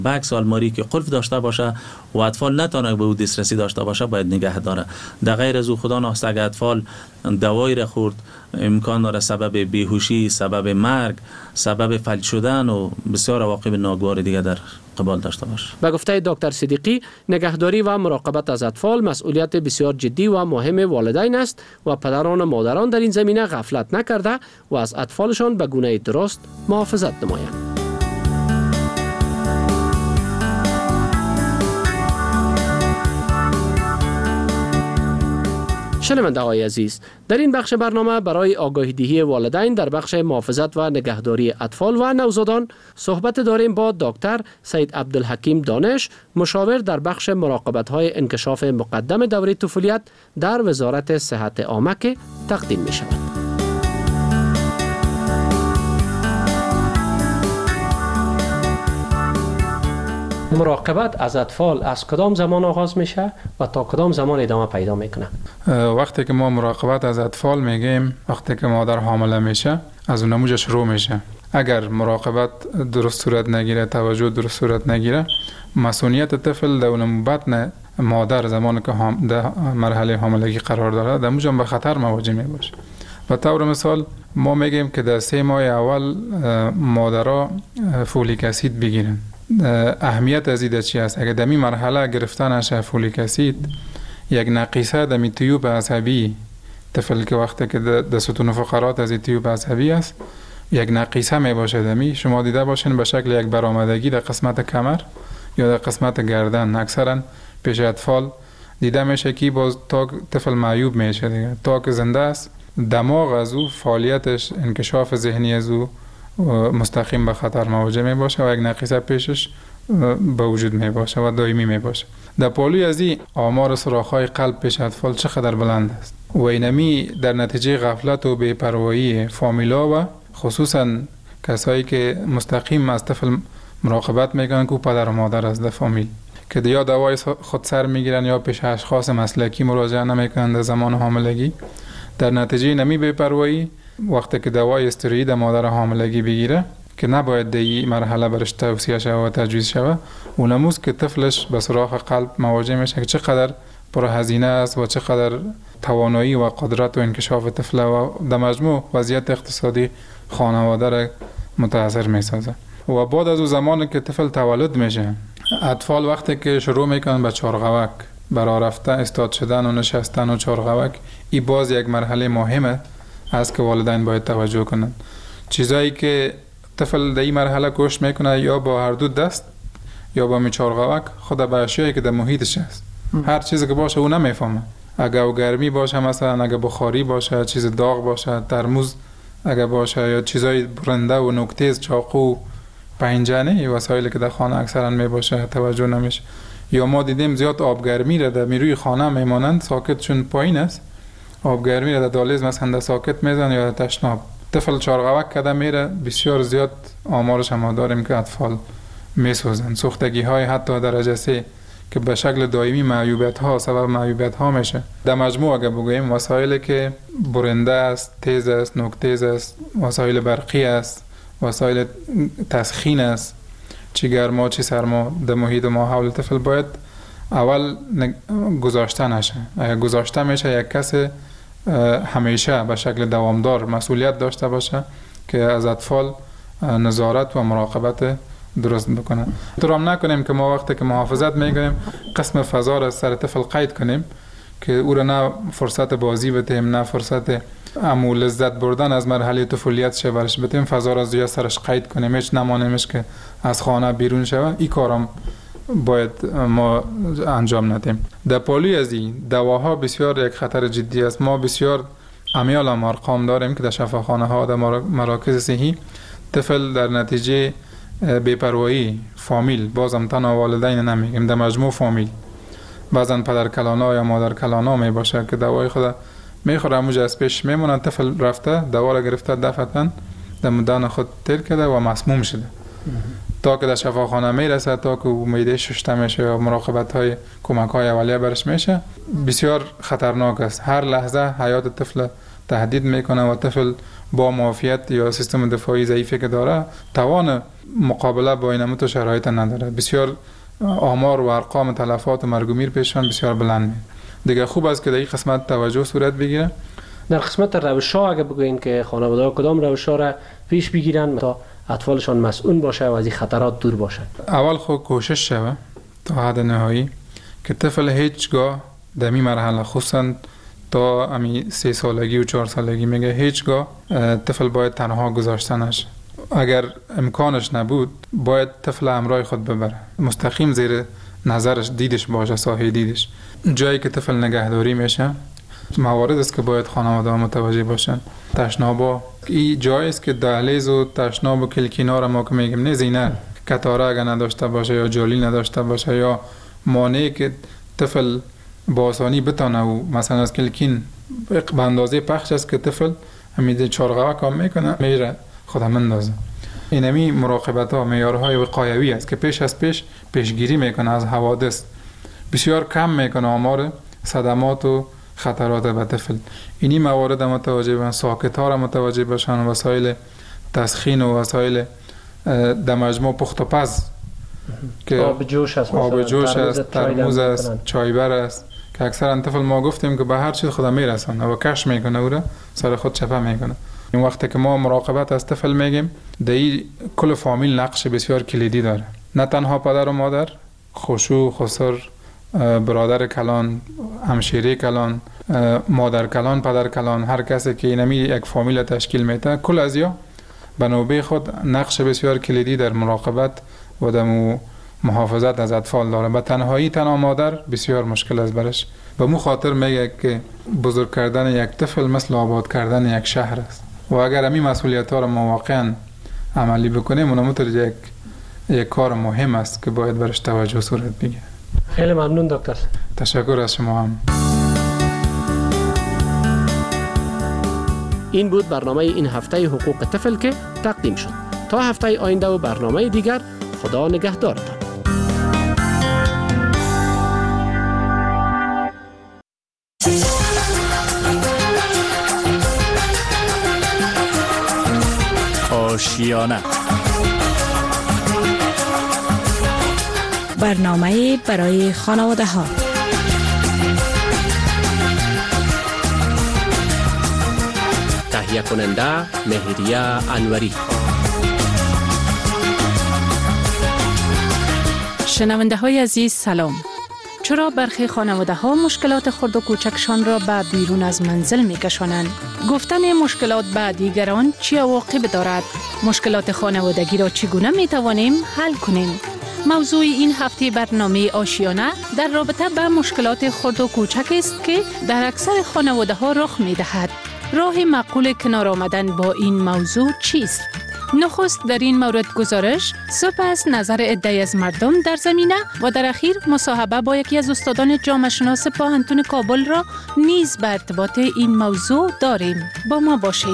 بکس آلماری که قلف داشته باشه و اطفال نتونه به او دسترسی داشته باشه باید نگه داره. در غیر از او خدا نخواسته اگر اطفال دوایی را خورد امکان داره سبب بیهوشی، سبب مرگ، سبب فلج شدن و بسیار عواقب ناگوار دیگه در قبال داشته باشه. به گفته دکتر صدیقی، نگهداری و مراقبت از اطفال مسئولیت بسیار جدی و مهم والدین است و پدران و مادران در این زمینه غفلت نکرده و از اطفالشان به گونه درست محافظت نمایند. شنونده های عزیز، در این بخش برنامه برای آگاهی دهی والدین در بخش محافظت و نگهداری اطفال و نوزادان صحبت داریم با دکتر سید عبدالحکیم دانش، مشاور در بخش مراقبت های انکشاف مقدم دوره طفولیت در وزارت صحت عامه که تقدیم می شود. مراقبت از اطفال از کدام زمان آغاز میشه و تا کدام زمان ادامه پیدا میکنه؟ وقتی که ما مراقبت از اطفال میگیم وقتی که مادر حامله میشه از اون نموجه شروع میشه. اگر مراقبت درست صورت نگیره، توجه درست صورت نگیره، مسئولیت طفل در اون بطن مادر زمانی که در مرحله حاملگی قرار داره در اونجا به خطر مواجه میباشه. و طور مثال ما میگیم که در 3 ماه اول مادرها فولیک اسید بگیرن. اهمیت از این چی است؟ اگر در این مرحله گرفتن نشه فولیک اسید، یک نقیصه در تیوب عصبی طفل که وقتی که در ستون فقرات از تیوب عصبی است یک نقیصه می باشه دمی، شما دیده باشین به شکل یک برآمدگی در قسمت کمر یا در قسمت گردن. اکثرا پیش اطفال دیده میشه که باز تا طفل معیوب میشه دیگه، تا که زنده است دماغ از او فعالیتش، انکشاف ذهنی از او مستقیم به خطر مواجه می باشه و یک نقیصه پیشش به وجود می باشه و دائمی می باشه. در پالوی از این آمار سوراخ‌های قلب پیش اطفال چقدر بلند است و اینمی در نتیجه غفلت و بی‌پروایی فامیلا و خصوصا کسایی که مستقیم از طفل مراقبت میکنن که پدر و مادر از در فامیل که یا دوای خود سر میگیرن یا پیش اشخاص مسلکی مراجعه نمیکنن در زمان حاملگی. در نتیجه نمی بی‌پروایی وقتی که دوای استروئید مادر حاملگی بگیره که نباید در این مرحله برش توصیه شود و تجویز شود، اونموز که طفلش به سراغ قلب مواجه میشه که چقدر پرهزینه است و چقدر توانایی و قدرت و انکشاف طفل و در مجموع وضعیت اقتصادی خانواده را متاثر میسازه. و بعد از اون زمانی که طفل تولد میشه، اطفال وقتی که شروع میکنن به چارغوک، برای رفتن، استاد شدن و نشستن و چارغوک، این باز یک مرحله مهمه است که والدین باید توجه کنند. چیزایی که طفل در این مرحله کوشش میکنه یا با هر دو دست یا با چارغوک خود به اشیایی که در محیطش است، هر چیزی که باشه او نمیفهمه. اگه گرمی باشه، مثلا اگه بخاری باشه، چیز داغ باشه، ترموز اگه باشه یا چیزای برنده و نوک‌تیز، چاقو، پنجره، وسایلی که در خانه اکثرا میباشه توجه نمیشه. یا ما دیدیم زیاد آبگرمی را در میروی خانه میمانند، ساکت چون پایین است، آبگرمی را در دالیز مثلا در ساکت میزن یا در تشناب. طفل چارغوک کده میره، بسیار زیاد آمارش هم داریم که اطفال میسوزن. سوختگی های حتی درجه 3 که به شکل دائمی معیوبیت ها سبب معیوبیت ها میشه. در مجموع اگه بگوییم وسایلی که برنده است، تیز است، نوک‌تیز است، وسایل برقی است، وسایل تسخین است، چی گرما چی سرما در محیط ما حول طفل باید اول گذاشته نشه. اگه گذاشته میشه یک کس همیشه به شکل دوامدار مسئولیت داشته باشه که از اطفال نظارت و مراقبت درست بکنه. طورم نکنیم که ما وقتی که محافظت میکنیم قسم فضا را سر طفل قید کنیم که او را نه فرصت بازی بدیم نه فرصت امو لذت بردن از مرحله طفولیت شه برش بدیم، فضا را زیاد سرش قید کنیم، هیچ نمانیمش که از خانه بیرون شود. این کارم باید ما انجام ندیم. در پالوی از این دواها بسیار یک خطر جدی است. ما بسیار امیال ارقام داریم که در شفاخانه ها در مراکز صحی طفل در نتیجه بی‌پروایی فامیل، بازم تنها والدین نمیگیم، در مجموع فامیل، بعضا پدر کلانا یا مادر کلانا می باشه که دوای خود میخوره، موجه از پیش میمونه، طفل رفته دوا را گرفته دفعتاً در مدان خود تیر کرده و مسموم شده تا که در شفاخانه میرسه، تا که معده شسته میشه یا مراقبت های کمک های اولیه برش میشه. بسیار خطرناک است. هر لحظه حیات طفل تهدید میکنه و طفل با معافیت یا سیستم دفاعی ضعیفی که داره توان مقابله با این متو شرایط نداره. بسیار آمار و ارقام تلفات و مرگ و میر پیشان بسیار بلند میاد. دیگه خوب است که در این قسمت توجه صورت بگیره. در قسمت روش‌ها اگه بگوین که خانواده‌ها کدام روش‌ها را پیش بگیرن تا اطفالشان مسئول باشه و از این خطرات دور باشه؟ اول خود کوشش شوه تا حد نهایی که طفل هیچگاه در این مرحله خصوصا تا امی 3 سالگی و 4 سالگی میگه هیچگاه طفل باید تنها گذاشته نشه. اگر امکانش نبود باید طفل همراه خود ببره، مستقیم زیر نظرش دیدش باشه، سایه دیدش. جایی که طفل نگهداری میشه موارد است که باید خانواده ها متوجه باشن. تشنابا این جایی است که دهلیز و تشناب و کلکینا را ما که میگیم نه زینه کتاره اگر نداشته باشه یا جالی نداشته باشه یا مانعی که طفل با آسانی بتانه و مثلا از کلکین به اندازه پخش است که طفل همیده چارقوه کام میکنه میره خودم اندازه. اینمی مراقبت ها معیارهای وقایوی است که پیش از پیشگیری میکنه از حوادث، بسیار کم میکنه آمار صدمات و خطرات به طفل. اینی موارد متوجه باشن، ساکت ها را متوجه باشن، وسایل تسخین و وسایل در مجموع پخت و پز که آب جوش است، ترموز است، چایبر است که اکثرا طفل ما گفتیم که به هر چیز خود میرسونه و کش میکنه او را سر خود چپه میکنه. این وقتی که ما مراقبت از طفل میگیم در این کل فامیل نقش بسیار کلیدی داره، نه تنها پدر و مادر، خشوع، خسر، برادر کلان، همشیره کلان، مادر کلان، پدر کلان، هر کسی که اینمی یک فامیل تشکیل میده کل از یا به نوبه خود نقش بسیار کلیدی در مراقبت و در محافظت از اطفال داره. به تنهایی تنها مادر بسیار مشکل است برش. به مو خاطر میگه که بزرگ کردن یک طفل مثل آباد کردن یک شهر است و اگر همین مسئولیت ها را ما واقعا عملی بکنیم اونم یک کار مهم است که باید برش توجه صورت بگیره. خیلی ممنون دکتر. تشکر از شما هم. این بود برنامه این هفته حقوق طفل که تقدیم شد. تا هفته آینده و برنامه دیگر، خدا نگهدارتان. آشیانه، برنامه برای خانواده ها. تهیه کننده مهریه انوری. شنونده های عزیز سلام. چرا برخی خانواده ها مشکلات خرد و کوچکشان را به بیرون از منزل می کشانند؟ گفتن مشکلات به دیگران چه عواقب دارد؟ مشکلات خانوادگی را چگونه می توانیم حل کنیم؟ موضوع این هفته برنامه آشیانه در رابطه به مشکلات خرد و کوچک است که در اکثر خانواده ها رخ می دهد. راه معقول کنار آمدن با این موضوع چیست؟ نخست در این مورد گزارش، سپس نظر عده‌ای از مردم در زمینه و در اخیر مصاحبه با یکی از استادان جامعه شناس پوهنتون کابل را نیز به ارتباط این موضوع داریم. با ما باشید.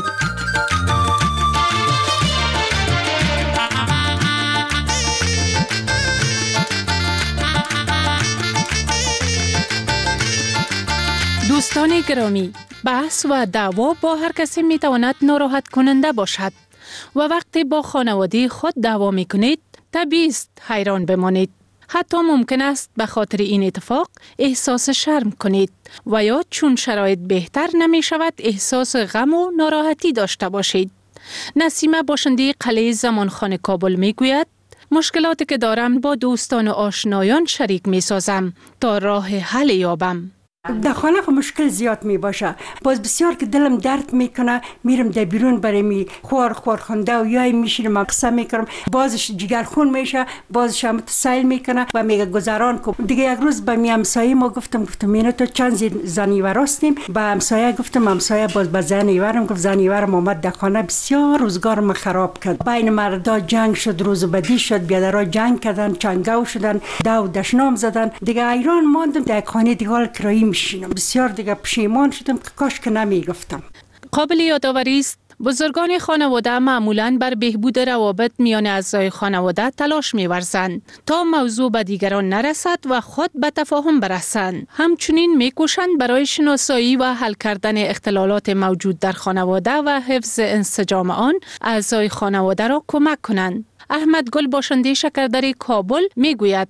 دوستان گرامی، بحث و دعوا با هر کسی می تواند ناراحت کننده باشد و وقتی با خانواده خود دعوا می کنید طبیعی است حیران بمانید. حتی ممکن است به خاطر این اتفاق احساس شرم کنید و یا چون شرایط بهتر نمی شود احساس غم و ناراحتی داشته باشید. نسیمه باشنده قلعه زمانخانه کابل می گوید مشکلاتی که دارم با دوستان و آشنایان شریک می سازم تا راه حل یابم. در خانه خو مشکل زیاد می باشه، باز بسیار که دلم درد میکنه میرم در بیرون برای می خوار خونده و یا میشینم قصه میکنم، بازش جگر خون میشه، بازش هم تسایل میکنه و میگه گذران کن. دیگه یک روز به می همسایه ما گفتم اینو تو چند زنیور هستیم، به همسایه گفتم، همسایه باز به زنیورم گفت زنیورم اومد در خانه بسیار روزگارم خراب کرد. بین مردا جنگ شد، روز بدی شد، بیادرها جنگ کردن، چنگاو شدن، داو دشنام زدن. دیگه ایران ماندم در خانه دیگه کرایی میشینم. بسیار دیگه پشیمان شدم که کاش که نمیگفتم. قابل یادآوری است بزرگان خانواده معمولاً بر بهبود روابط میان اعضای خانواده تلاش می‌ورزند تا موضوع به دیگران نرسد و خود به تفاهم برسند. همچنین می‌کوشند برای شناسایی و حل کردن اختلالات موجود در خانواده و حفظ انسجام آن اعضای خانواده را کمک کنند. احمد گل باشنده شکردر کابل میگوید